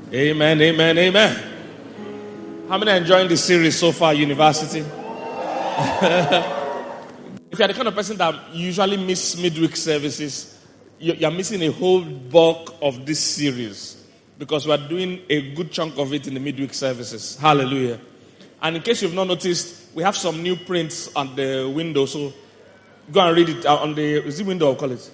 Amen, amen, amen. How many are enjoying the series so far, University? If you're the kind of person that usually miss midweek services, you're missing a whole bulk of this series because we're doing a good chunk of it in the midweek services. Hallelujah. And in case you've not noticed, we have some new prints on the window, so go and read it on the, is it window or call it?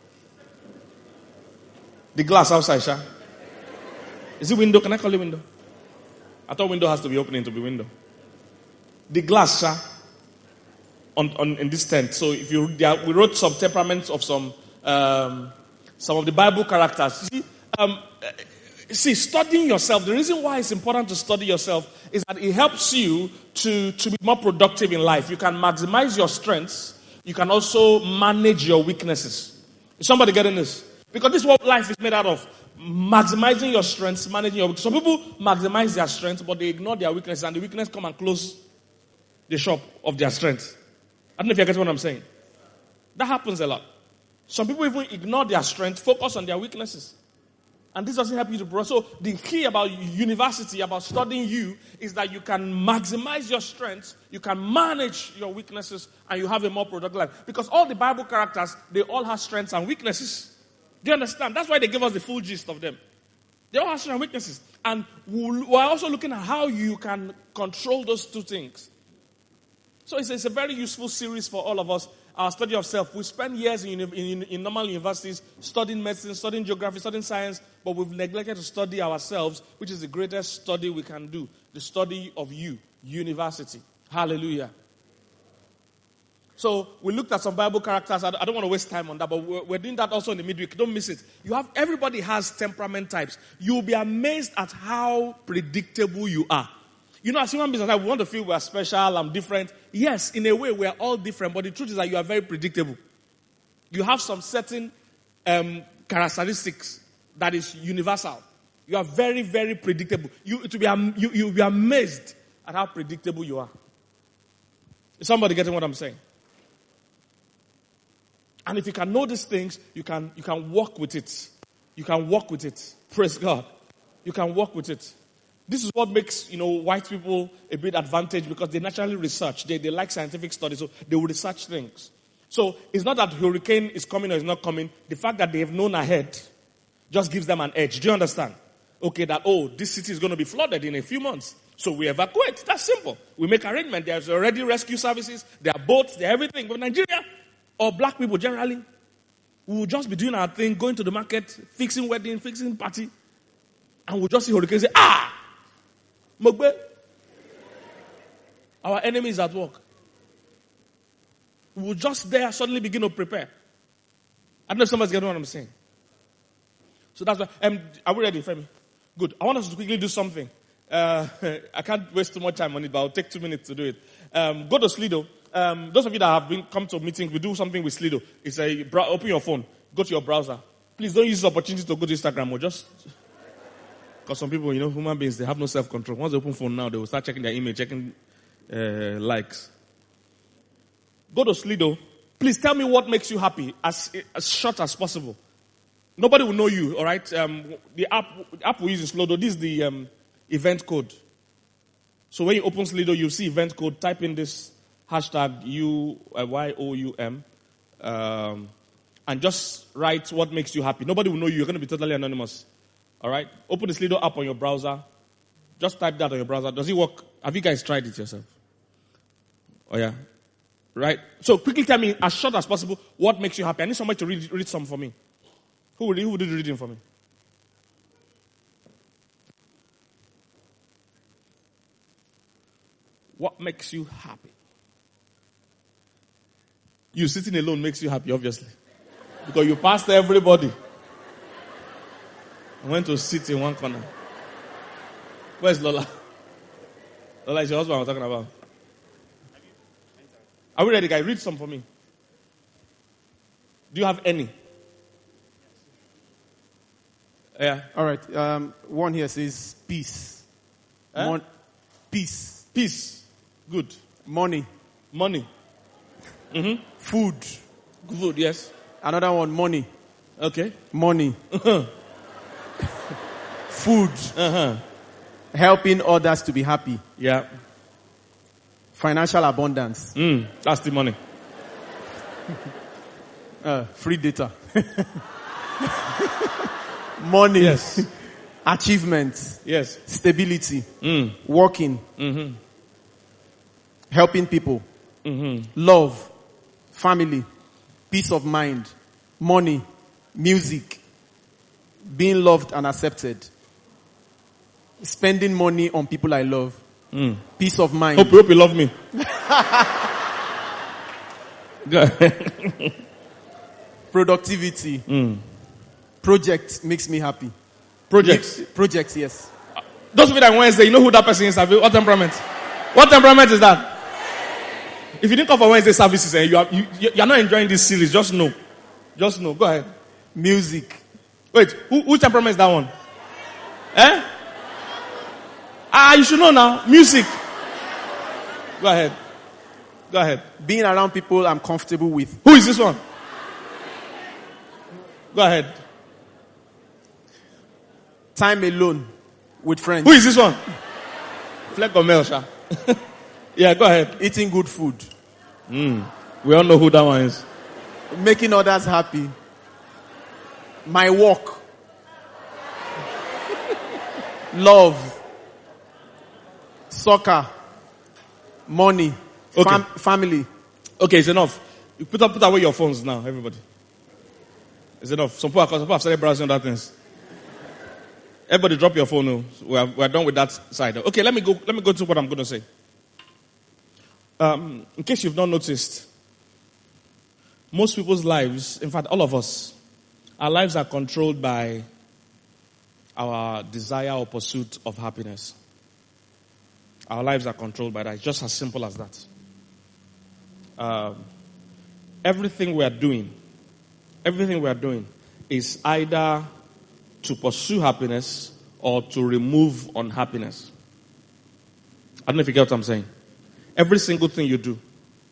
The glass outside, Sha. Is it window? Can I call it window? I thought window has to be opening to be window. The glass, Sha, in this tent. So if you, we wrote some temperaments of some of the Bible characters. See, studying yourself, the reason why it's important to study yourself is that it helps you to be more productive in life. You can maximize your strengths. You can also manage your weaknesses. Is somebody getting this? Because this is what life is made out of. Maximizing your strengths, managing your weaknesses. Some people maximize their strengths, but they ignore their weaknesses, and the weakness come and close the shop of their strengths. I don't know if you're getting what I'm saying. That happens a lot. Some people even ignore their strength, focus on their weaknesses. And this doesn't help you to grow. So the key about university, about studying you, is that you can maximize your strengths, you can manage your weaknesses, and you have a more productive life. Because all the Bible characters, they all have strengths and weaknesses. Do you understand? That's why they give us the full gist of them. They all have strengths and weaknesses. And we're also looking at how you can control those two things. So it's a very useful series for all of us. Our study of self. We spend years in normal universities studying medicine, studying geography, studying science, but we've neglected to study ourselves, which is the greatest study we can do. The study of you, university. Hallelujah. So we looked at some Bible characters. I don't want to waste time on that, but we're doing that also in the midweek. Don't miss it. Everybody has temperament types. You'll be amazed at how predictable you are. You know, as human beings, we want to feel we're special and different. Yes, in a way, we're all different. But the truth is that you are very predictable. You have some certain characteristics that is universal. You are very, very predictable. You'll be amazed at how predictable you are. Is somebody getting what I'm saying? And if you can know these things, you can walk with it. You can walk with it. Praise God. You can walk with it. This is what makes, white people a bit advantaged because they naturally research. They like scientific studies, so they will research things. So it's not that hurricane is coming or is not coming. The fact that they have known ahead just gives them an edge. Do you understand? Okay, this city is going to be flooded in a few months. So we evacuate. That's simple. We make arrangements. There's already rescue services. There are boats. There are everything. But Nigeria, or black people generally, we will just be doing our thing, going to the market, fixing wedding, fixing party. And we'll just see hurricane say, Mogbe. Our enemy is at work. We will just there suddenly begin to prepare. I don't know if somebody's getting what I'm saying. So that's why. Are we ready, Femi? Good. I want us to quickly do something. I can't waste too much time on it, but I'll take 2 minutes to do it. Go to Slido. Those of you that have come to meetings, we do something with Slido. It's open your phone. Go to your browser. Please don't use this opportunity to go to Instagram or just... Because some people, human beings, they have no self-control. Once they open phone now, they will start checking their email, checking likes. Go to Slido. Please tell me what makes you happy as short as possible. Nobody will know you, all right? The app we use in Slido, this is the event code. So when you open Slido, you see event code. Type in this hashtag YOUM. And just write what makes you happy. Nobody will know you. You're going to be totally anonymous. All right? Open the Slido app on your browser. Just type that on your browser. Does it work? Have you guys tried it yourself? Oh, yeah? Right? So quickly tell me, as short as possible, what makes you happy. I need somebody to read some for me. Who will do the reading for me? What makes you happy? You sitting alone makes you happy, obviously. Because you passed everybody. I went to sit in one corner. Where's Lola? Lola is your husband I'm talking about. Are we ready, guys? Read some for me. Do you have any? Yeah. All right. One here says peace. Huh? Peace. Peace. Good. Money. Money. Mm-hmm. Food. Food, yes. Another one, money. Okay. Money. Food. Helping others to be happy. Yeah. Financial abundance. That's the money. Free data. Money. Yes. Achievements. Yes. Stability. Working. Helping people. Love. Family. Peace of mind. Money. Music. Being loved and accepted. Spending money on people I love. Peace of mind. Hope you love me. Go ahead. Productivity. Project makes me happy. Projects. Projects, yes. Those people that Wednesday, you know who that person is? What temperament? What temperament is that? If you didn't come for Wednesday services and you are not enjoying this series, just know. Just know. Go ahead. Music. Wait, who temperament is that one? Eh? You should know now. Music. Go ahead. Go ahead. Being around people I'm comfortable with. Who is this one? Go ahead. Time alone with friends. Who is this one? Fleck or Melsha? Yeah, go ahead. Eating good food. We all know who that one is. Making others happy. My work. Love. Soccer. Money. Okay. Family. Okay, it's enough. You put away your phones now, everybody. It's enough. Some people have started browsing other things. Everybody drop your phone. We are done with that side. Okay, let me go to what I'm going to say. In case you've not noticed, most people's lives, in fact, all of us, our lives are controlled by our desire or pursuit of happiness. Our lives are controlled by that. It's just as simple as that. Everything we are doing is either to pursue happiness or to remove unhappiness. I don't know if you get what I'm saying. Every single thing you do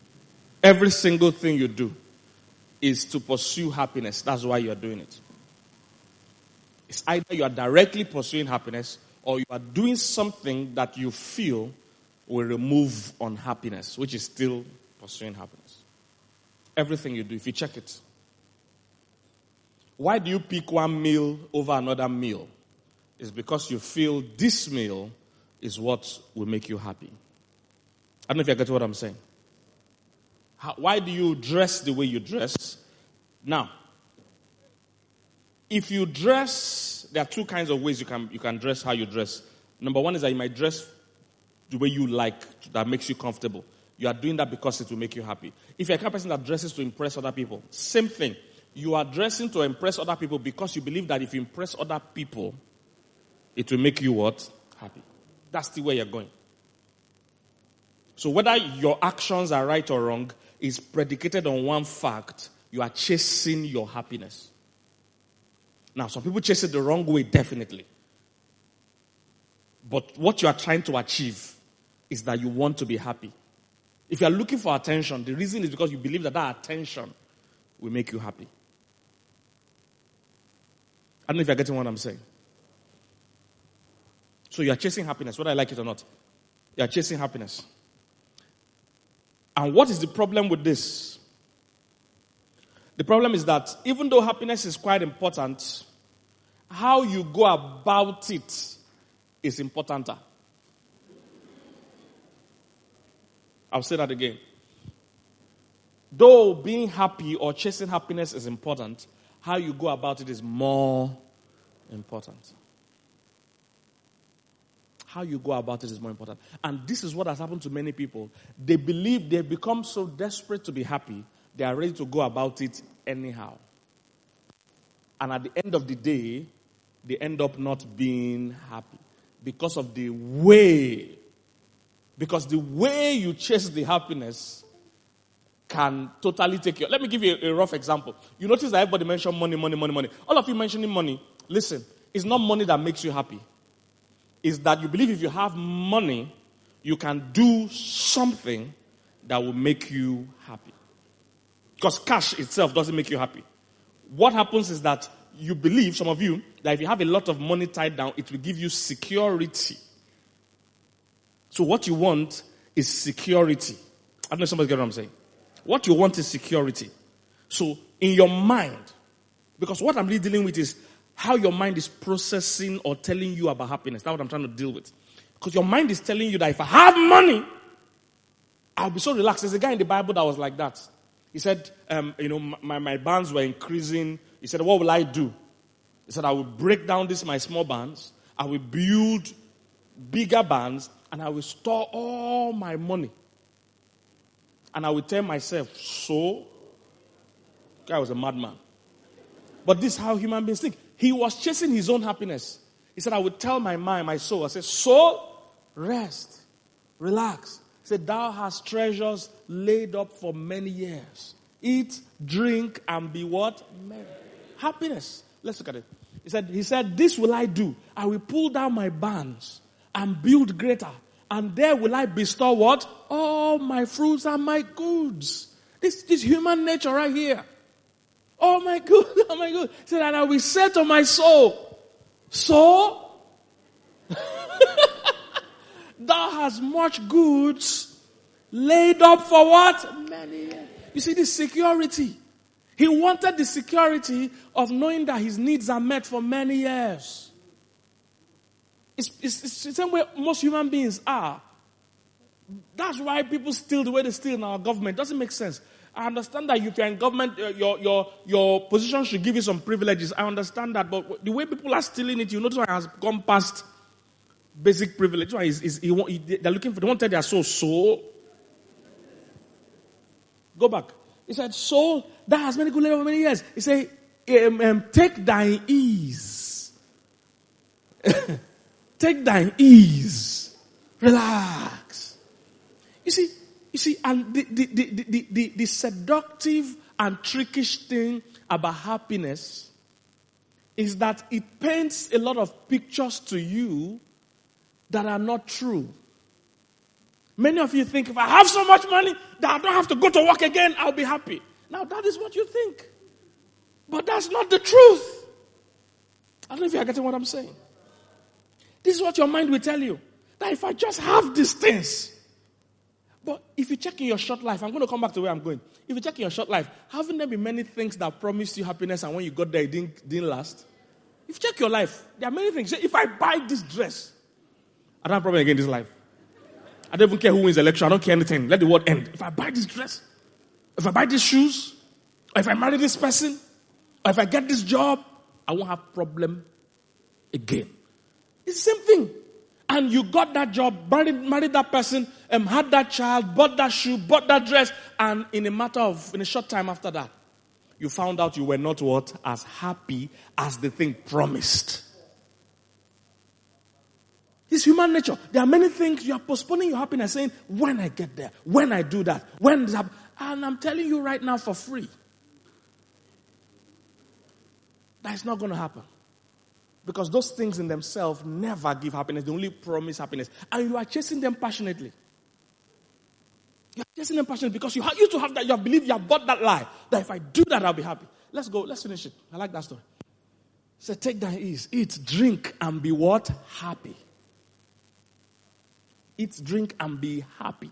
is to pursue happiness. That's why you are doing it. It's either you are directly pursuing happiness or you are doing something that you feel will remove unhappiness, which is still pursuing happiness. Everything you do, if you check it. Why do you pick one meal over another meal? It's because you feel this meal is what will make you happy. I don't know if you get what I'm saying. Why do you dress the way you dress? Now, if you dress, there are two kinds of ways you can dress how you dress. Number one is that you might dress the way you like, that makes you comfortable. You are doing that because it will make you happy. If you're a kind of person that dresses to impress other people, same thing. You are dressing to impress other people because you believe that if you impress other people, it will make you what? Happy. That's the way you're going. So whether your actions are right or wrong is predicated on one fact. You are chasing your happiness. Now, some people chase it the wrong way, definitely. But what you are trying to achieve is that you want to be happy. If you are looking for attention, the reason is because you believe that attention will make you happy. I don't know if you're getting what I'm saying. So you are chasing happiness, whether I like it or not. You are chasing happiness. And what is the problem with this? The problem is that even though happiness is quite important, how you go about it is importanter. I'll say that again. Though being happy or chasing happiness is important, how you go about it is more important. How you go about it is more important. And this is what has happened to many people. They believe they've become so desperate to be happy, they are ready to go about it anyhow. And at the end of the day, they end up not being happy. Because of the way. Because the way you chase the happiness can totally take you. Let me give you a rough example. You notice that everybody mentioned money, money, money, money. All of you mentioning money. Listen, it's not money that makes you happy. It's that you believe if you have money, you can do something that will make you happy. Because cash itself doesn't make you happy. What happens is that you believe, some of you, that if you have a lot of money tied down, it will give you security. So what you want is security. I don't know if somebody get what I'm saying. What you want is security. So in your mind, because what I'm really dealing with is how your mind is processing or telling you about happiness. That's what I'm trying to deal with. Because your mind is telling you that if I have money, I'll be so relaxed. There's a guy in the Bible that was like that. He said, my barns were increasing. He said, what will I do? He said, I will break down my small barns. I will build bigger barns. And I will store all my money. And I will tell myself, so. Guy was a madman. But this is how human beings think. He was chasing his own happiness. He said, I would tell my mind, my soul. I said, soul, rest, relax. He said, thou hast treasures laid up for many years. Eat, drink, and be what? Merry. Happiness. Let's look at it. He said, this will I do. I will pull down my barns and build greater. And there will I bestow what? All my fruits and my goods. This human nature right here. Oh my good, oh my good. He said, and I will say to my soul, soul, thou hast much goods laid up for what? Many years. You see this security. He wanted the security of knowing that his needs are met for many years. It's the same way most human beings are. That's why people steal the way they steal in our government. Doesn't make sense. I understand that if you're in government, your position should give you some privileges. I understand that, but the way people are stealing it, you notice why it has gone past basic privilege. Why they're looking for, they want to tell their soul. Go back. He said, soul, that has many good labor for many years. He said, take thine ease. Take thine ease. Relax. You see, and the seductive and trickish thing about happiness is that it paints a lot of pictures to you that are not true. Many of you think, if I have so much money that I don't have to go to work again, I'll be happy. Now that is what you think. But that's not the truth. I don't know if you're getting what I'm saying. This is what your mind will tell you. That if I just have these things. But if you check in your short life, I'm going to come back to where I'm going. If you check in your short life, haven't there been many things that promised you happiness and when you got there, it didn't last? If you check your life, there are many things. Say, if I buy this dress, I don't have a problem again in this life. I don't even care who wins the election. I don't care anything. Let the world end. If I buy this dress, if I buy these shoes, or if I marry this person, or if I get this job, I won't have problem again. It's the same thing. And you got that job, married that person, had that child, bought that shoe, bought that dress, and in a short time after that, you found out you were not what? As happy as the thing promised. It's human nature. There are many things you are postponing your happiness, saying, when I get there, when I do that, when this happens. And I'm telling you right now for free, that's not going to happen. Because those things in themselves never give happiness. They only promise happiness. And you are chasing them passionately. You are chasing them passionately because you used to have that. You have believed, you have bought that lie. That if I do that, I'll be happy. Let's go. Let's finish it. I like that story. So take thine ease. Eat, drink, and be what? Happy. Eat, drink, and be happy.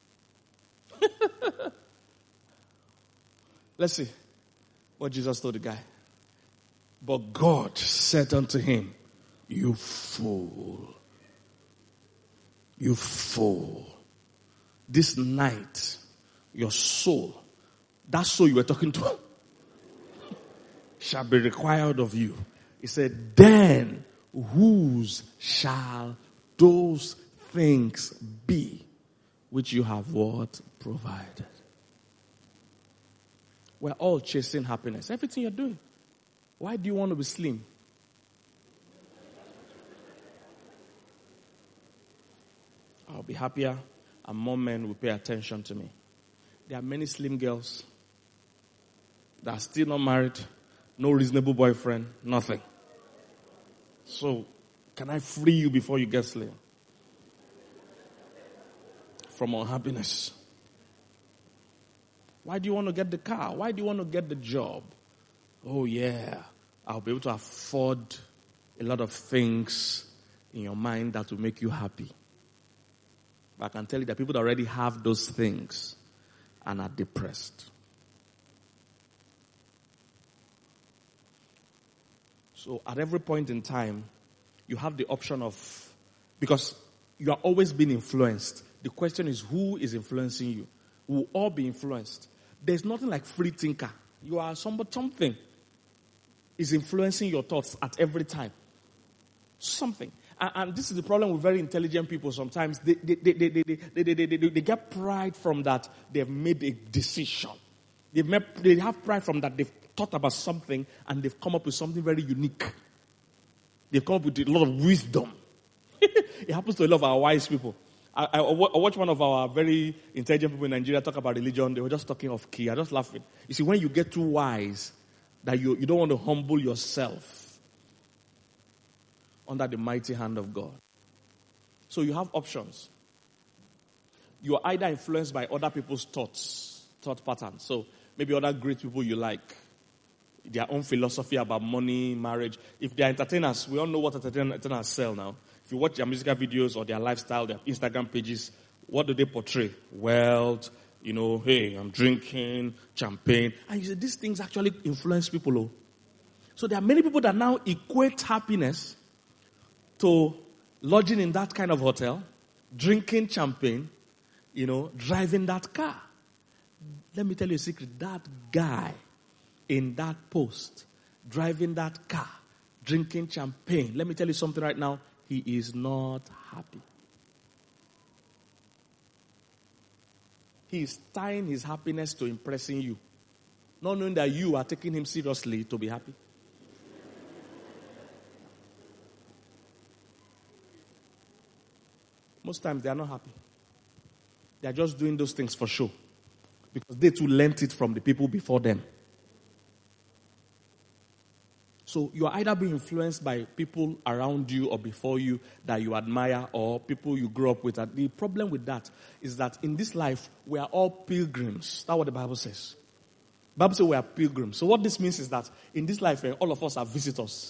Let's see what Jesus told the guy. But God said unto him, you fool. You fool. This night, your soul, that soul you were talking to, shall be required of you. He said, then whose shall those things be which you have what? Provided. We're all chasing happiness. Everything you're doing. Why do you want to be slim? I'll be happier and more men will pay attention to me. There are many slim girls that are still not married, no reasonable boyfriend, nothing. So, can I free you before you get slim? From unhappiness. Why do you want to get the car? Why do you want to get the job? Oh yeah, I'll be able to afford a lot of things in your mind that will make you happy. But I can tell you that people that already have those things and are depressed. So at every point in time, you have the option of, because you are always being influenced. The question is, who is influencing you? We'll all be influenced. There's nothing like free thinker. You are something is influencing your thoughts at every time. Something. And this is the problem with very intelligent people sometimes. They get pride from that they've made a decision. They have pride from that they've thought about something and they've come up with something very unique. They've come up with a lot of wisdom. It happens to a lot of our wise people. I watched one of our very intelligent people in Nigeria talk about religion. They were just talking off key. I just laughing. You see, when you get too wise, that you don't want to humble yourself under the mighty hand of God. So you have options. You are either influenced by other people's thought patterns. So maybe other great people you like, their own philosophy about money, marriage. If they are entertainers, we all know what entertainers sell now. If you watch their musical videos or their lifestyle, their Instagram pages, what do they portray? Wealth, hey, I'm drinking champagne. And you say, these things actually influence people. Oh. So there are many people that now equate happiness to lodging in that kind of hotel, drinking champagne, driving that car. Let me tell you a secret. That guy in that post, driving that car, drinking champagne, let me tell you something right now. He is not happy. He is tying his happiness to impressing you, not knowing that you are taking him seriously to be happy. Most times they are not happy. They are just doing those things for show. Because they too learnt it from the people before them. So you are either being influenced by people around you or before you that you admire or people you grew up with. And the problem with that is that in this life, we are all pilgrims. That's what the Bible says. The Bible says we are pilgrims. So what this means is that in this life, all of us are visitors.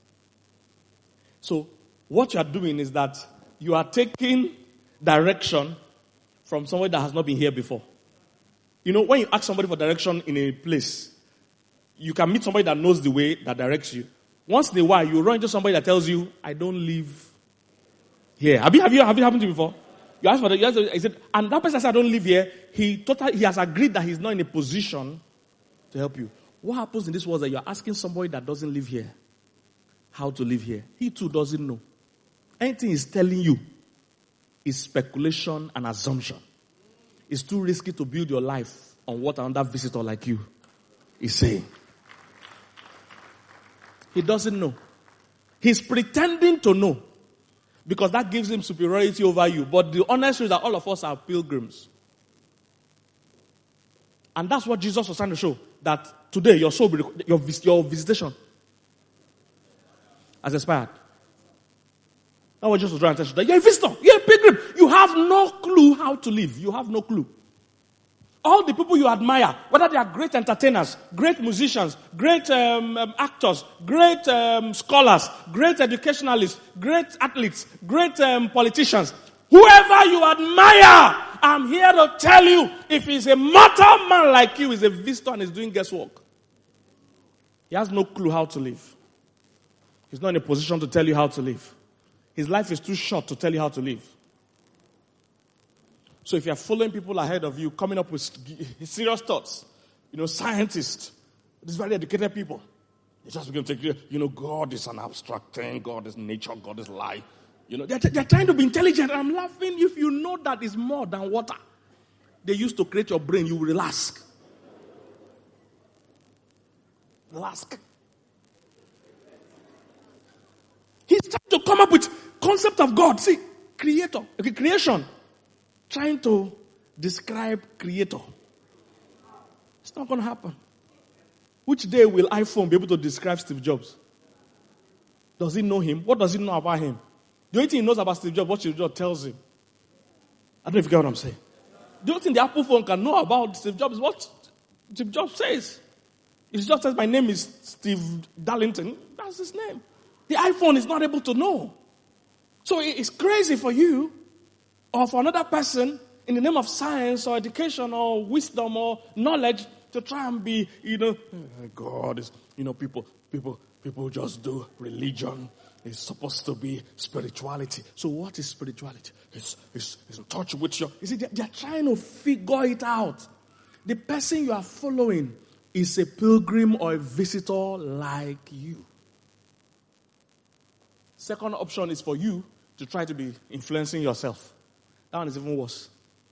So what you are doing is that you are taking direction from somebody that has not been here before. When you ask somebody for direction in a place, you can meet somebody that knows the way that directs you. Once in a while, you run into somebody that tells you, I don't live here. Have it happened to you before? You ask for he said, and that person said, I don't live here. He has agreed that he's not in a position to help you. What happens in this world is that you're asking somebody that doesn't live here how to live here. He too doesn't know. Anything he's telling you is speculation and assumption. It's too risky to build your life on what another visitor like you is saying. He doesn't know. He's pretending to know because that gives him superiority over you. But the honest truth is that all of us are pilgrims. And that's what Jesus was trying to show. That today your soul, your visitation has expired. That's what Jesus was trying to tell you. You're a visitor. You're a pilgrim. You have no clue how to live. You have no clue. All the people you admire, whether they are great entertainers, great musicians, great actors, great scholars, great educationalists, great athletes, great politicians, whoever you admire, I'm here to tell you, if he's a mortal man like you, he's a visitor and is doing guesswork. He has no clue how to live. He's not in a position to tell you how to live. His life is too short to tell you how to live. So if you're following people ahead of you, coming up with serious thoughts, scientists, these very educated people, they just begin to take, God is an abstract thing, God is nature, God is life. They're trying to be intelligent. I'm laughing if you know that is more than water. They used to create your brain, you will relax. Relax. He's trying to come up with concept of God. See, creator, creation. Trying to describe creator. It's not going to happen. Which day will iPhone be able to describe Steve Jobs? Does he know him? What does he know about him? The only thing he knows about Steve Jobs, what Steve Jobs tells him. I don't know if you get what I'm saying. The only thing the Apple phone can know about Steve Jobs is what Steve Jobs says. It just says my name is Steve Darlington. That's his name. The iPhone is not able to know. So it's crazy for you or for another person in the name of science or education or wisdom or knowledge to try and be, God is, people just do religion. It's supposed to be spirituality. So what is spirituality? It's in touch with your... You see, they're trying to figure it out. The person you are following is a pilgrim or a visitor like you. Second option is for you to try to be influencing yourself. That one is even worse.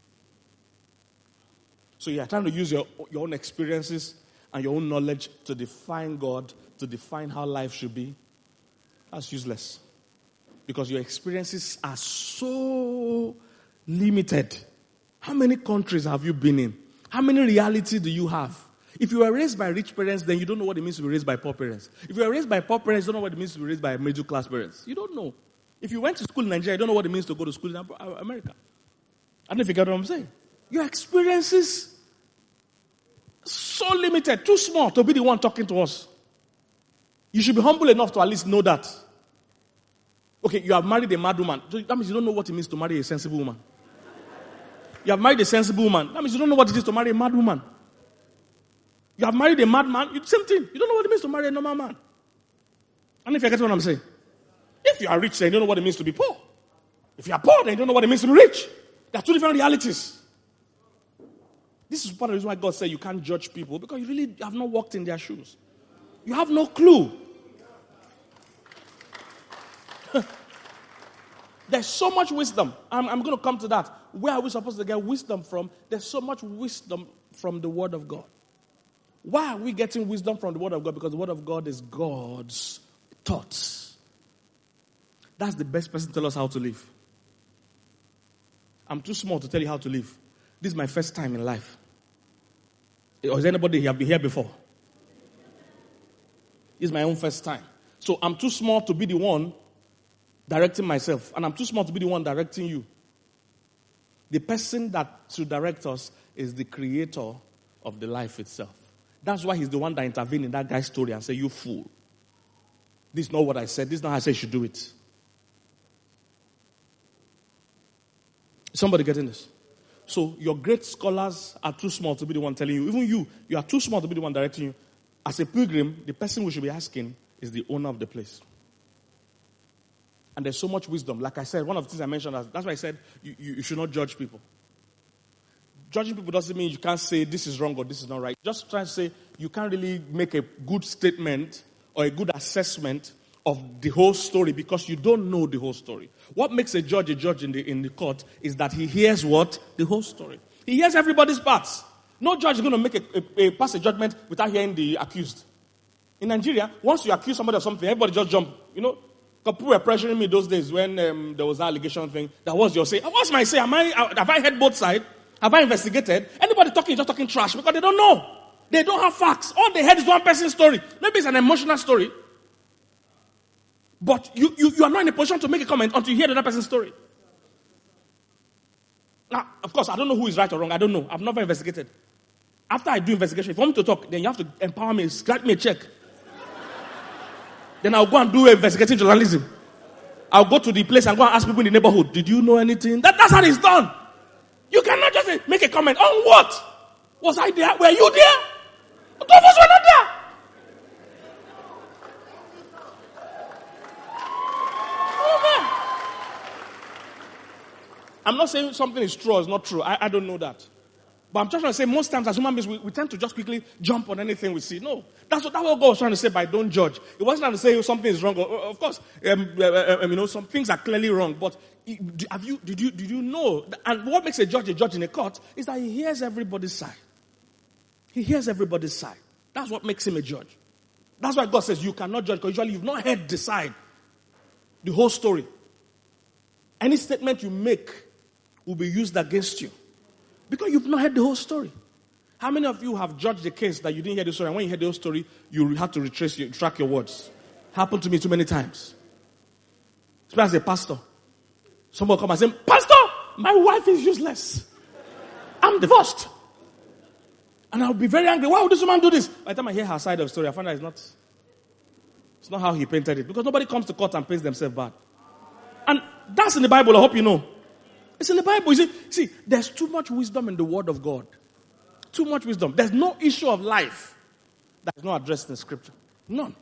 So you are trying to use your own experiences and your own knowledge to define God, to define how life should be. That's useless. Because your experiences are so limited. How many countries have you been in? How many realities do you have? If you were raised by rich parents, then you don't know what it means to be raised by poor parents. If you were raised by poor parents, you don't know what it means to be raised by middle class parents. You don't know. If you went to school in Nigeria, you don't know what it means to go to school in America. I don't know if you get what I'm saying. Your experiences so limited, too small to be the one talking to us. You should be humble enough to at least know that. Okay, you have married a mad woman. That means you don't know what it means to marry a sensible woman. You have married a sensible woman. That means you don't know what it is to marry a mad woman. You have married a mad man. Same thing. You don't know what it means to marry a normal man. And if you get what I'm saying. If you are rich, then you don't know what it means to be poor. If you are poor, then you don't know what it means to be rich. There are two different realities. This is part of the reason why God said you can't judge people, because you really have not walked in their shoes. You have no clue. There's so much wisdom. I'm going to come to that. Where are we supposed to get wisdom from? There's so much wisdom from the Word of God. Why are we getting wisdom from the Word of God? Because the Word of God is God's thoughts. That's the best person to tell us how to live. I'm too small to tell you how to live. This is my first time in life. Or is anybody here been here before? This is my own first time. So I'm too small to be the one directing myself. And I'm too small to be the one directing you. The person that should direct us is the creator of the life itself. That's why he's the one that intervened in that guy's story and said, you fool. This is not what I said. This is not how I said you should do it. Somebody getting this? So your great scholars are too small to be the one telling you. Even you are too small to be the one directing you. As a pilgrim, the person we should be asking is the owner of the place. And there's so much wisdom. Like I said, one of the things I mentioned, that's why I said you should not judge people. Judging people doesn't mean you can't say this is wrong or this is not right. Just try to say you can't really make a good statement or a good assessment of the whole story because you don't know the whole story. What makes a judge in the court is that he hears what? The whole story. He hears everybody's parts. No judge is going to make pass a judgment without hearing the accused. In Nigeria, once you accuse somebody of something, everybody just jump. Because people were pressuring me those days when there was that allegation thing. That was your say. What's my say? Have I heard both sides? Have I investigated? Anybody talking is just talking trash because they don't know. They don't have facts. All they heard is one person's story. Maybe it's an emotional story. But you are not in a position to make a comment until you hear the other person's story. Now, of course, I don't know who is right or wrong. I don't know. I've never investigated. After I do investigation, if you want me to talk, then you have to empower me, scratch me a check. Then I'll go and do investigative journalism. I'll go to the place and go and ask people in the neighborhood, did you know anything? That's how it's done. You cannot just make a comment. On what? Was I there? Were you there? Two of us were not there. I'm not saying something is true or is not true. I don't know that. But I'm just trying to say most times as human beings, we tend to just quickly jump on anything we see. No. That's what God was trying to say by don't judge. It wasn't trying to say something is wrong. Of course, some things are clearly wrong. But did you know? And what makes a judge in a court is that he hears everybody's side. He hears everybody's side. That's what makes him a judge. That's why God says you cannot judge because usually you've not heard the side, the whole story. Any statement you make will be used against you because you've not heard the whole story. How many of you have judged the case that you didn't hear the story, and when you heard the whole story, you had to track your words? Happened to me too many times. Especially as a pastor. Somebody come and say, Pastor, my wife is useless. I'm divorced. And I'll be very angry. Why would this woman do this? By the time I hear her side of the story, I find out it's not how he painted it. Because nobody comes to court and paints themselves bad. And that's in the Bible, I hope you know. It's in the Bible. You see, there's too much wisdom in the Word of God. Too much wisdom. There's no issue of life that is not addressed in Scripture. None.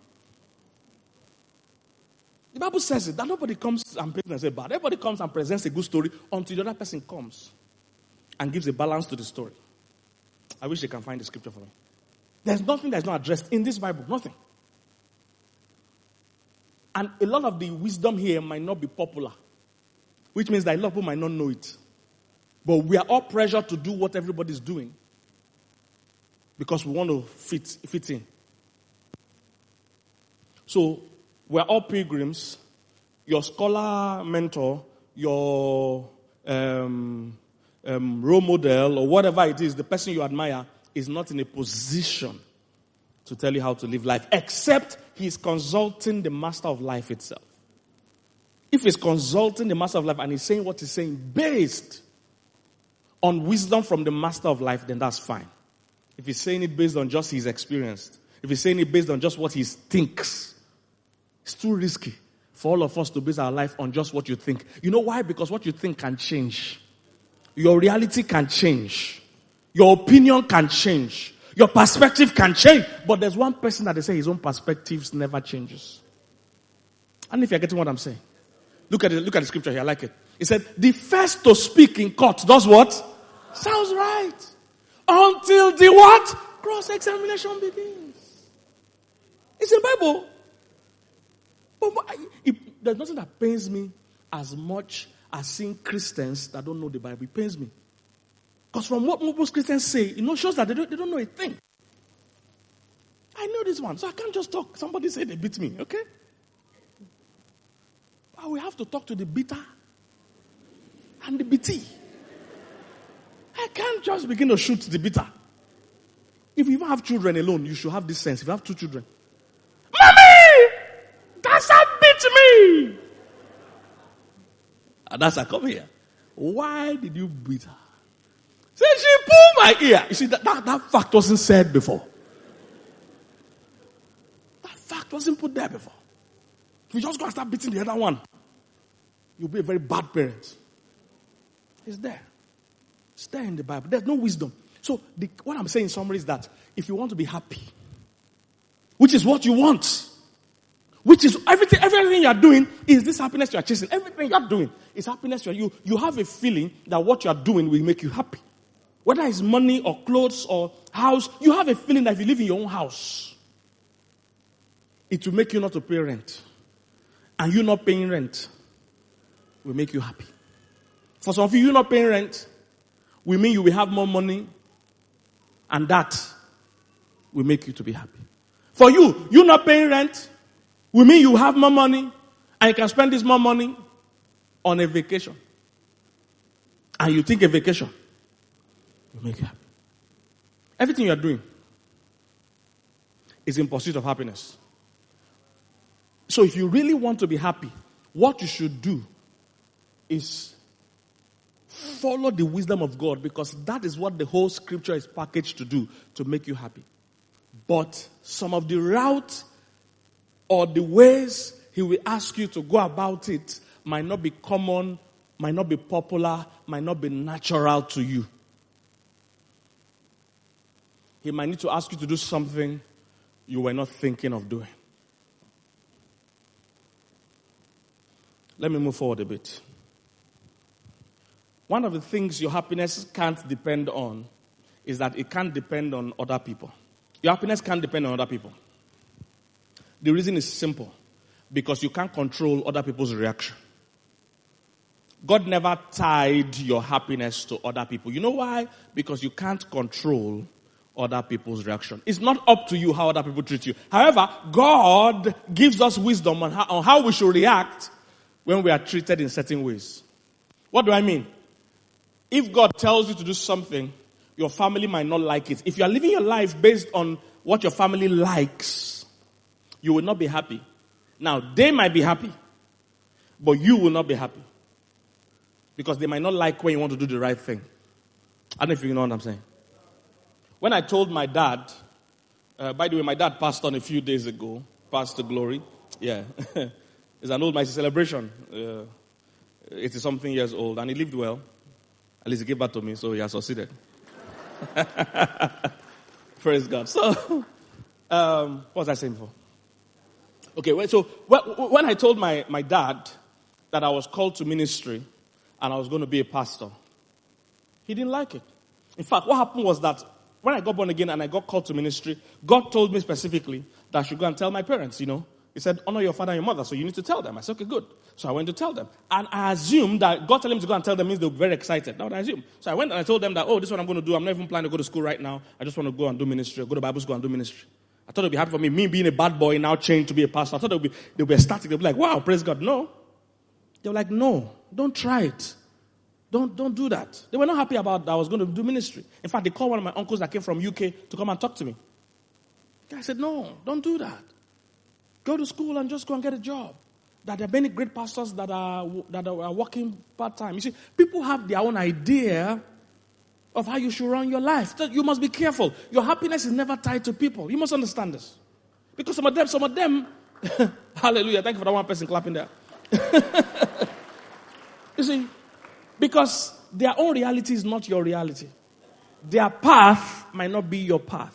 The Bible says it, that nobody comes and paints themselves bad. Everybody comes and presents a good story until the other person comes and gives a balance to the story. I wish they can find the scripture for me. There's nothing that's not addressed in this Bible. Nothing. And a lot of the wisdom here might not be popular. Which means that a lot of people might not know it. But we are all pressured to do what everybody's doing. Because we want to fit in. So, we're all pilgrims. Your scholar mentor, your role model, or whatever it is, the person you admire, is not in a position to tell you how to live life, except he's consulting the master of life itself. If he's consulting the master of life and he's saying what he's saying based on wisdom from the master of life, then that's fine. If he's saying it based on just his experience, if he's saying it based on just what he thinks, it's too risky for all of us to base our life on just what you think. You know why? Because what you think can change. Your reality can change. Your opinion can change. Your perspective can change. But there's one person that they say his own perspectives never changes. And if you're getting what I'm saying, look at the scripture here. I like it. It said, the first to speak in court does what? Sounds right. Until the what? Cross-examination begins. It's in the Bible. But there's nothing that pains me as much as seeing Christians that don't know the Bible. It pains me. Because from what most Christians say, shows that they don't know a thing. I know this one, so I can't just talk. Somebody said they beat me, okay? But we have to talk to the beater and the beatee. I can't just begin to shoot the beater. If you even have children alone, you should have this sense. If you have 2 children, Mommy! Dasa beat me! And Dasa, come here. Why did you beat her? Say, she pulled my ear. You see, that fact wasn't said before. That fact wasn't put there before. If you just go and start beating the other one, you'll be a very bad parent. It's there. It's there in the Bible. There's no wisdom. So, what I'm saying in summary is that if you want to be happy, which is what you want, which is everything you're doing is this happiness you're chasing. Everything you're doing is happiness. You have a feeling that what you're doing will make you happy. Whether it's money or clothes or house, you have a feeling that if you live in your own house, it will make you not to pay rent. And you not paying rent will make you happy. For some of you not paying rent will mean you will have more money, and that will make you to be happy. For you not paying rent will mean you have more money, and you can spend this more money on a vacation. And you think a vacation will make you happy. Everything you're doing is in pursuit of happiness. So if you really want to be happy, what you should do is follow the wisdom of God, because that is what the whole scripture is packaged to do, to make you happy. But some of the route or the ways he will ask you to go about it might not be common, might not be popular, might not be natural to you. He might need to ask you to do something you were not thinking of doing. Let me move forward a bit. One of the things your happiness can't depend on is that it can't depend on other people. Your happiness can't depend on other people. The reason is simple. Because you can't control other people's reaction. God never tied your happiness to other people. You know why? Because you can't control other people's reaction. It's not up to you how other people treat you. However, God gives us wisdom on how we should react when we are treated in certain ways. What do I mean? If God tells you to do something, your family might not like it. If you are living your life based on what your family likes, you will not be happy. Now, they might be happy, but you will not be happy. Because they might not like when you want to do the right thing. I don't know if you know what I'm saying. When I told my dad, by the way, my dad passed on a few days ago, passed to glory. Yeah. It's an old mighty celebration. 80-something years old, and he lived well. At least he gave back to me, so he has succeeded. Praise God. So, what was I saying before? Okay, so when I told my dad that I was called to ministry and I was going to be a pastor, he didn't like it. In fact, what happened was that when I got born again and I got called to ministry, God told me specifically that I should go and tell my parents, He said, honor your father and your mother, so you need to tell them. I said, okay, good. So I went to tell them. And I assumed that God telling me to go and tell them means they were very excited. That's what I assumed. So I went and I told them that, this is what I'm going to do. I'm not even planning to go to school right now. I just want to go and do ministry. Go to Bible school and do ministry. I thought it would be happy for me. Me being a bad boy now changed to be a pastor. I thought they'll be ecstatic. They'll be like, wow, praise God. No. They were like, no, don't try it. Don't do that. They were not happy about that I was going to do ministry. In fact, they called one of my uncles that came from UK to come and talk to me. I said, no, don't do that. Go to school and just go and get a job. That there are many great pastors that are working part-time. You see, people have their own idea of how you should run your life. So you must be careful. Your happiness is never tied to people. You must understand this. Because some of them, hallelujah, thank you for that one person clapping there. You see, because their own reality is not your reality. Their path might not be your path.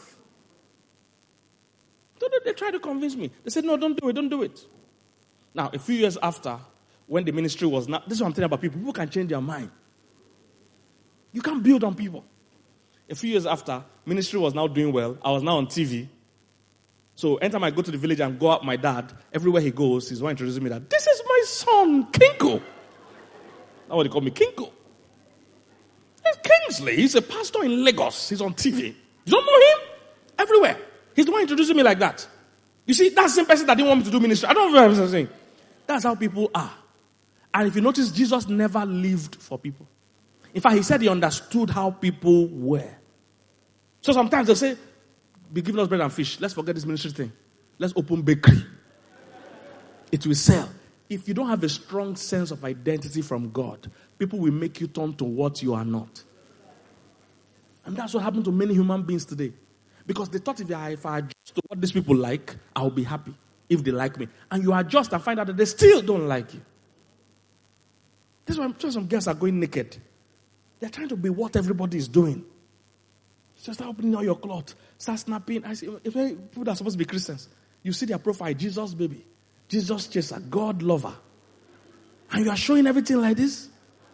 So they tried to convince me. They said, no, don't do it. Now, a few years after, when the ministry was not, this is what I'm telling about people. People can change their mind. You can't build on people. A few years after, ministry was now doing well. I was now on TV. So anytime I go to the village and go out my dad, everywhere he goes, he's one introducing me that, this is my son, Kinko. That's what they call me, Kinko. It's Kingsley. He's a pastor in Lagos. He's on TV. You don't know him? Everywhere. He's the one introducing me like that. You see, that's the same person that didn't want me to do ministry. I don't know what I'm saying. That's how people are. And if you notice, Jesus never lived for people. In fact, he said he understood how people were. So sometimes they say, be giving us bread and fish. Let's forget this ministry thing. Let's open bakery. It will sell. If you don't have a strong sense of identity from God, people will make you turn to what you are not. And that's what happened to many human beings today. Because they thought if I adjust to what these people like, I'll be happy if they like me. And you adjust and find out that they still don't like you. That's why I'm sure some girls are going naked. They're trying to be what everybody is doing. Just start opening all your clothes. Start snapping. I see people that are supposed to be Christians. You see their profile, Jesus baby. Jesus chaser, God lover. And you are showing everything like this?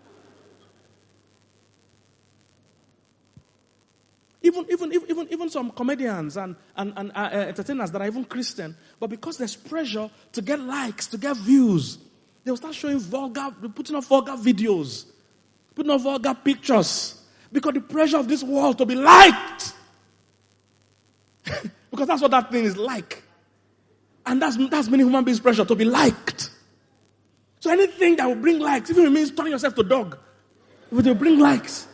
Even some comedians and entertainers that are even Christian, but because there's pressure to get likes, to get views, they'll start showing putting up vulgar videos, putting up vulgar pictures, because the pressure of this world to be liked. Because that's what that thing is like. And that's many human beings' pressure to be liked. So anything that will bring likes, even if it means turning yourself to dog, if it will bring likes.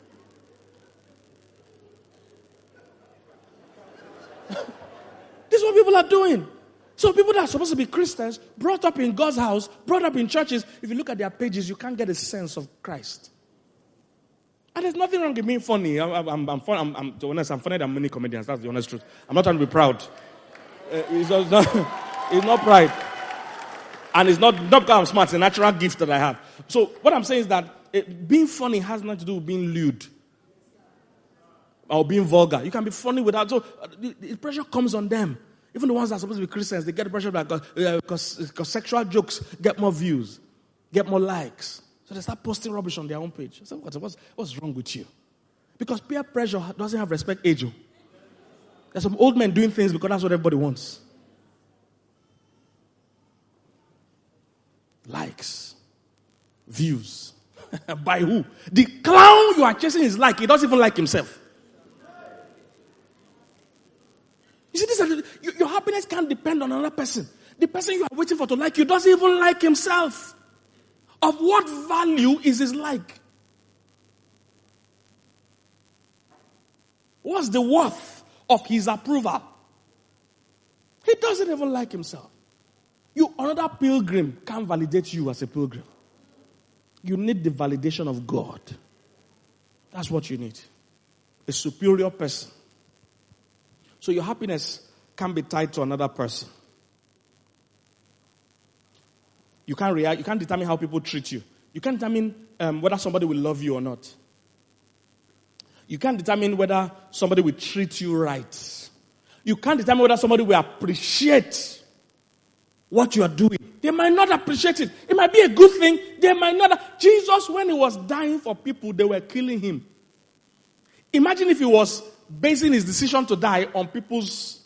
This is what people are doing. So people that are supposed to be Christians, brought up in God's house, brought up in churches, if you look at their pages, you can't get a sense of Christ. And there's nothing wrong with being funny. I'm to be honest, I'm funnier than many comedians. That's the honest truth. I'm not trying to be proud. It's not pride. And it's not because I'm smart. It's a natural gift that I have. So what I'm saying is that being funny has nothing to do with being lewd. Or being vulgar. You can be funny without. So the pressure comes on them. Even the ones that are supposed to be Christians, they get the pressure because sexual jokes get more views, get more likes. So they start posting rubbish on their own page. I said, what's wrong with you? Because peer pressure doesn't have respect age. There's some old men doing things because that's what everybody wants. Likes. Views. By who? The clown you are chasing is like. He doesn't even like himself. You see, your happiness can't depend on another person. The person you are waiting for to like you doesn't even like himself. Of what value is his like? What's the worth of his approval? He doesn't even like himself. Another pilgrim can't validate you as a pilgrim. You need the validation of God. That's what you need. A superior person So your happiness can't be tied to another person. You can't react. You can't determine how people treat you. You can't determine whether somebody will love you or not. You can't determine whether somebody will treat you right. You can't determine whether somebody will appreciate what you are doing. They might not appreciate it. It might be a good thing. They might not. Jesus, when he was dying for people, they were killing him. Imagine if he was basing his decision to die on people's,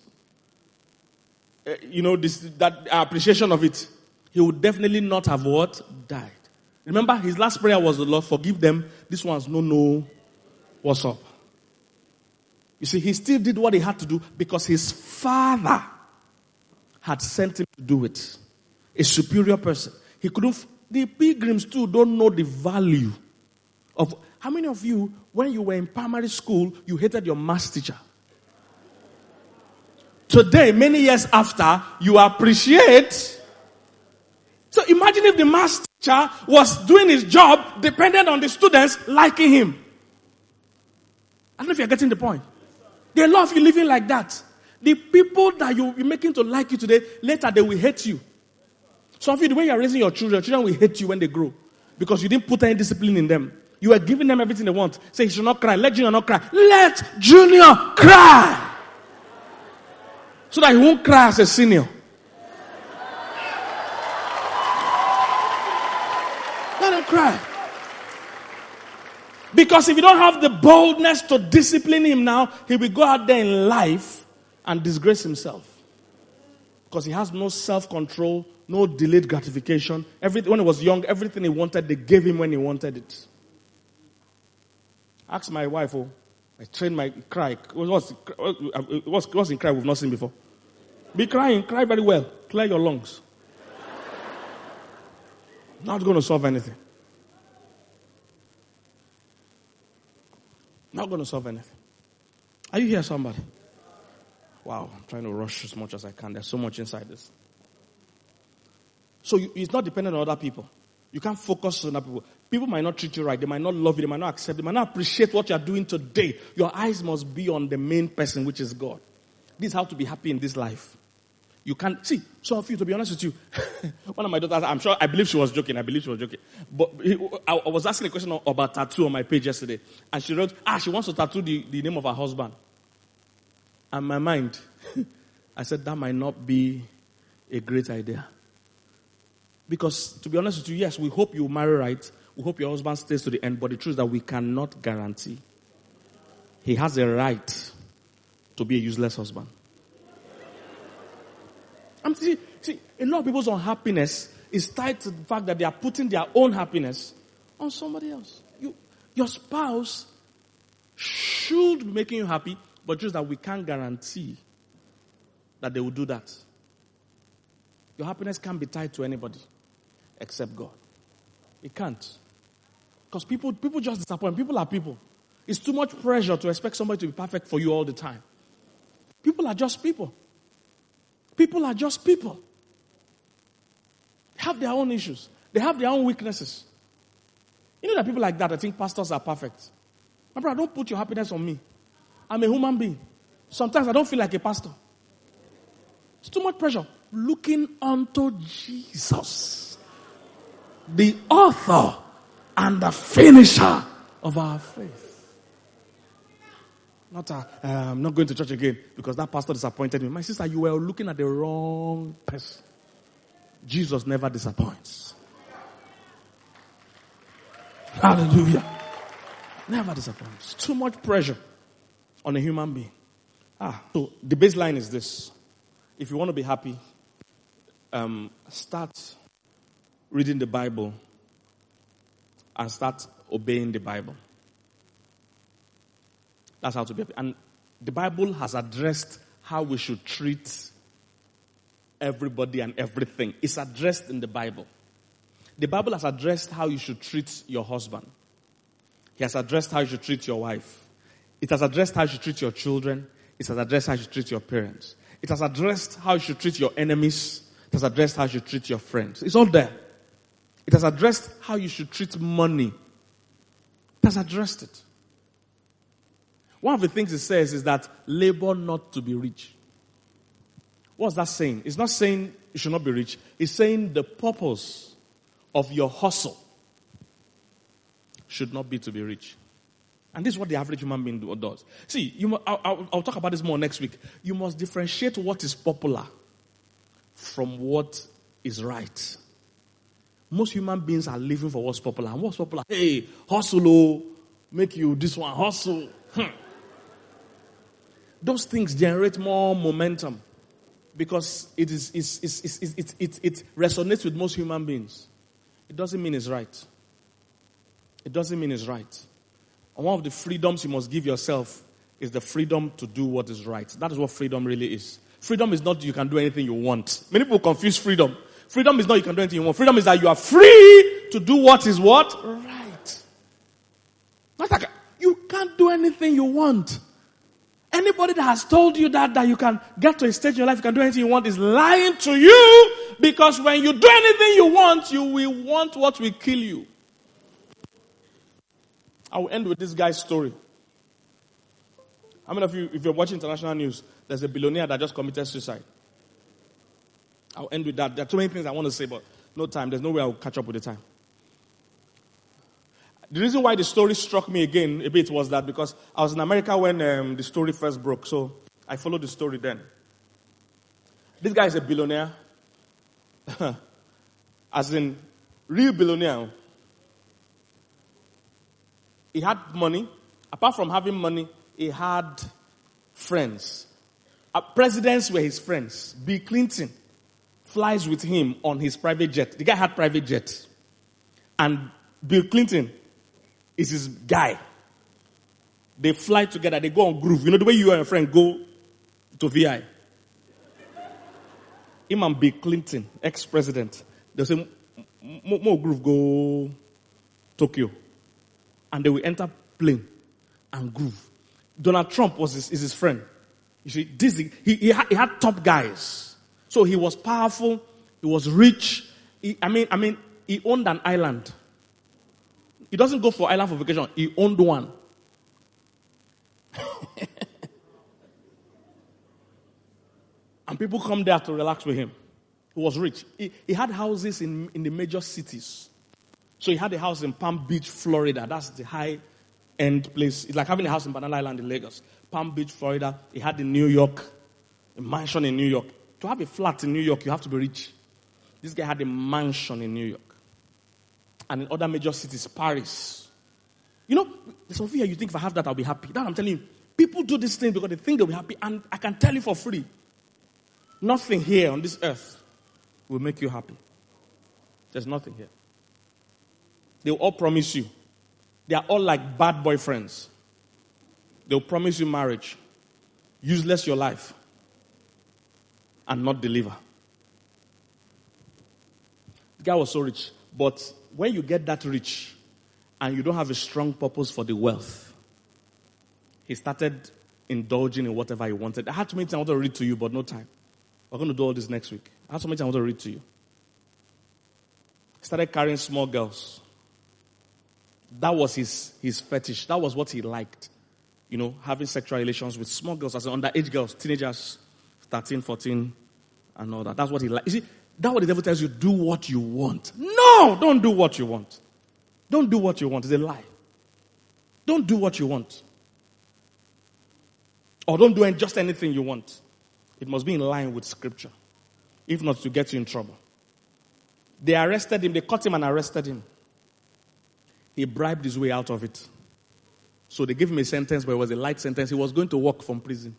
that appreciation of it. He would definitely not have what? Died. Remember, his last prayer was, the Lord, forgive them. This one's no, what's up? You see, he still did what he had to do because his Father had sent him to do it. A superior person. He couldn't. The pilgrims too don't know the value of. How many of you, when you were in primary school, you hated your maths teacher? Today, many years after, you appreciate. So imagine if the maths teacher was doing his job dependent on the students liking him. I don't know if you're getting the point. They love you living like that. The people that you're making to like you today, later they will hate you. Some of you, the way you're raising your children will hate you when they grow. Because you didn't put any discipline in them. You are giving them everything they want. Say, he should not cry. Let Junior not cry. Let Junior cry. So that he won't cry as a senior. Let him cry. Because if you don't have the boldness to discipline him now, he will go out there in life and disgrace himself. Because he has no self-control, no delayed gratification. When he was young, everything he wanted, they gave him when he wanted it. Ask my wife, I trained my cry. What's in cry we've not seen before? Be crying, cry very well. Clear your lungs. Not going to solve anything. Not going to solve anything. Are you here, somebody? Wow, I'm trying to rush as much as I can. There's so much inside this. So it's not dependent on other people. You can't focus on other people. People might not treat you right. They might not love you. They might not accept you. They might not appreciate what you're doing today. Your eyes must be on the main person, which is God. This is how to be happy in this life. You can't, see, some of you, to be honest with you, one of my daughters, I believe she was joking. But I was asking a question about tattoo on my page yesterday. And she wrote, she wants to tattoo the name of her husband. And my mind, I said, that might not be a great idea. Because, to be honest with you, yes, we hope you marry right. We hope your husband stays to the end. But the truth is that we cannot guarantee. He has a right to be a useless husband. See, a lot of people's unhappiness is tied to the fact that they are putting their own happiness on somebody else. Your spouse should be making you happy, but just that we can't guarantee that they will do that. Your happiness can't be tied to anybody except God. It can't. Because people just disappoint. People are people. It's too much pressure to expect somebody to be perfect for you all the time. People are just people. People are just people. They have their own issues. They have their own weaknesses. You know that people like that, I think pastors are perfect. My brother, don't put your happiness on me. I'm a human being. Sometimes I don't feel like a pastor. It's too much pressure. Looking unto Jesus, the author and the finisher of our faith. I'm not going to church again because that pastor disappointed me. My sister, you were looking at the wrong person. Jesus never disappoints. Hallelujah. Never disappoints. Too much pressure on a human being. So the baseline is this. If you want to be happy, start reading the Bible and start obeying the Bible. That's how to be happy. And the Bible has addressed how we should treat everybody and everything. It's addressed in the Bible. The Bible has addressed how you should treat your husband. He has addressed how you should treat your wife. It has addressed how you should treat your children. It has addressed how you should treat your parents. It has addressed how you should treat your enemies. It has addressed how you should treat your friends. It's all there. It has addressed how you should treat money. It has addressed it. One of the things it says is that labor not to be rich. What's that saying? It's not saying you should not be rich. It's saying the purpose of your hustle should not be to be rich. And this is what the average human being does. See, I'll talk about this more next week. You must differentiate what is popular from what is right. Most human beings are living for what's popular. And what's popular? Hey, hustle, make you this one, hustle. Those things generate more momentum because it resonates with most human beings. It doesn't mean it's right. It doesn't mean it's right. And one of the freedoms you must give yourself is the freedom to do what is right. That is what freedom really is. Freedom is not you can do anything you want. Many people confuse freedom. Freedom is not you can do anything you want. Freedom is that you are free to do what is what? Right. Not like you can't do anything you want. Anybody that has told you that you can get to a stage in your life, you can do anything you want, is lying to you, because when you do anything you want, you will want what will kill you. I will end with this guy's story. How many of you, if you're watching international news, there's a billionaire that just committed suicide? I'll end with that. There are too many things I want to say, but no time. There's no way I'll catch up with the time. The reason why the story struck me again a bit was that because I was in America when the story first broke, so I followed the story then. This guy is a billionaire. As in, real billionaire. He had money. Apart from having money, he had friends. Presidents were his friends. Bill Clinton flies with him on his private jet. The guy had private jet. And Bill Clinton is his guy. They fly together. They go on groove. You know the way you and your friend go to VI? Him and Bill Clinton, ex-president, they'll say, more groove, go Tokyo. And they will enter plane and groove. Donald Trump is his friend. You see, he had top guys. So he was powerful. He was rich. He owned an island. He doesn't go for island for vacation. He owned one. And people come there to relax with him. He was rich. He had houses in the major cities. So he had a house in Palm Beach, Florida. That's the high-end place. It's like having a house in Banana Island in Lagos. Palm Beach, Florida. He had in New York, a mansion in New York. To have a flat in New York, you have to be rich. This guy had a mansion in New York. And in other major cities, Paris. You know, some of you here, you think if I have that, I'll be happy. That I'm telling you. People do this thing because they think they'll be happy. And I can tell you for free, nothing here on this earth will make you happy. There's nothing here. They'll all promise you. They are all like bad boyfriends. They'll promise you marriage, useless your life, and not deliver. The guy was so rich. But when you get that rich and you don't have a strong purpose for the wealth, he started indulging in whatever he wanted. I had so many things I wanted to read to you, but no time. We're going to do all this next week. I had so many things I wanted to read to you. He started carrying small girls. That was his fetish. That was what he liked. You know, having sexual relations with small girls, as underage girls, teenagers, 13, 14, and all that. That's what he liked. You see, that's what the devil tells you, do what you want. No, don't do what you want. Don't do what you want. It's a lie. Don't do what you want. Or don't do just anything you want. It must be in line with Scripture. If not, to get you in trouble. They arrested him. They caught him and arrested him. He bribed his way out of it. So they gave him a sentence, but it was a light sentence. He was going to walk from prison.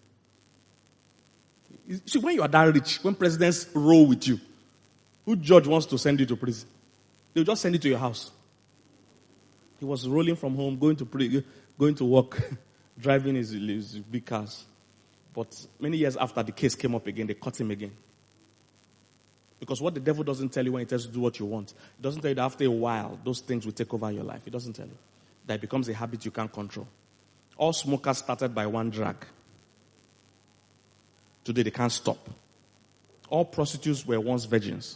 You see, when you are that rich, when presidents roll with you, who judge wants to send you to prison? They'll just send you to your house. He was rolling from home, going to work, driving his big cars. But many years after the case came up again, they caught him again. Because what the devil doesn't tell you when he tells you to do what you want, it doesn't tell you that after a while, those things will take over your life. It doesn't tell you. That it becomes a habit you can't control. All smokers started by one drug. Today they can't stop. All prostitutes were once virgins.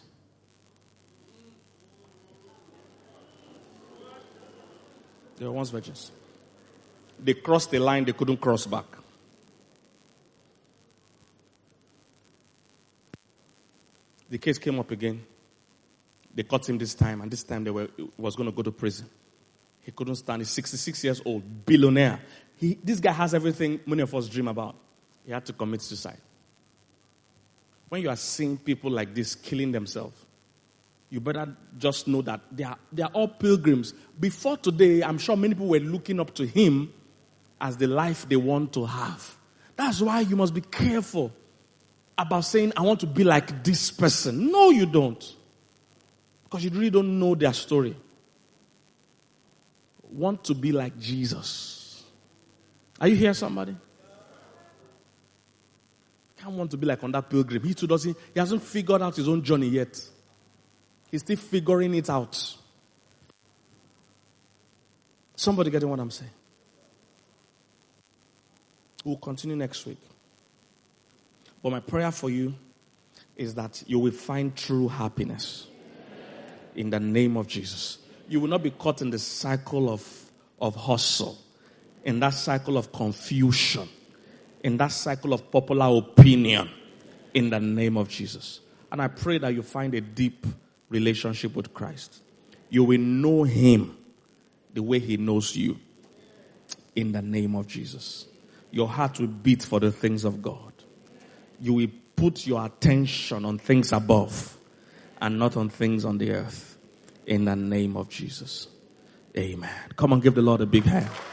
They were once virgins. they crossed the line they couldn't cross back. The case came up again. They caught him this time, and this time he was going to go to prison. He couldn't stand. He's 66 years old, billionaire. This guy has everything many of us dream about. He had to commit suicide. When you are seeing people like this killing themselves, you better just know that they are all pilgrims. Before today, I'm sure many people were looking up to him as the life they want to have. That's why you must be careful about saying, I want to be like this person. No, you don't. Because you really don't know their story. Want to be like Jesus. Are you here, somebody? Can't want to be like on that pilgrim. He too he hasn't figured out his own journey yet. He's still figuring it out. Somebody getting what I'm saying? We'll continue next week. But my prayer for you is that you will find true happiness. In the name of Jesus. You will not be caught in the cycle of hustle. In that cycle of confusion. In that cycle of popular opinion. In the name of Jesus. And I pray that you find a deep relationship with Christ. You will know him the way he knows you. In the name of Jesus. Your heart will beat for the things of God. You will put your attention on things above and not on things on the earth. In the name of Jesus. Amen. Come on, give the Lord a big hand.